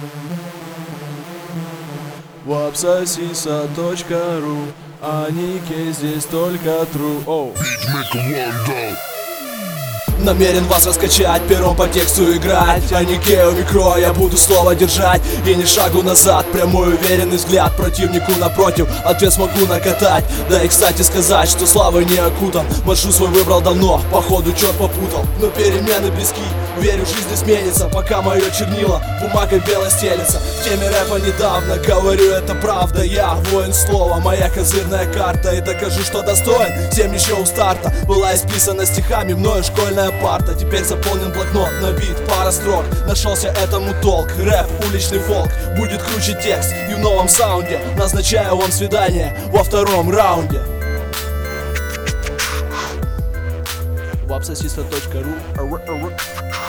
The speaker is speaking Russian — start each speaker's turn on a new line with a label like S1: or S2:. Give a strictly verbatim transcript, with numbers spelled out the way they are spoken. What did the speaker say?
S1: Вапсосиса точка ру, а ники здесь только тру. Оу. Намерен вас раскачать, пером по тексту играть. А не кео микро, я буду слово держать. И ни шагу назад, прямой уверенный взгляд. Противнику напротив, ответ смогу накатать. Да и кстати сказать, что славой не окутан. Маршрут свой выбрал давно, походу черт попутал. Но перемены близки, верю, жизнь сменится. Пока мое чернила бумагой бело стелится. В теме рэпа недавно, говорю, это правда. Я воин слова, моя козырная карта. И докажу, что достоин, всем еще у старта. Была исписана стихами мною школьная парта. Теперь заполнен блокнот на вид, пара строк. Нашелся этому толк, рэп, уличный фолк. Будет круче текст и в новом саунде. Назначаю вам свидание во втором раунде. вапсосиса точка ру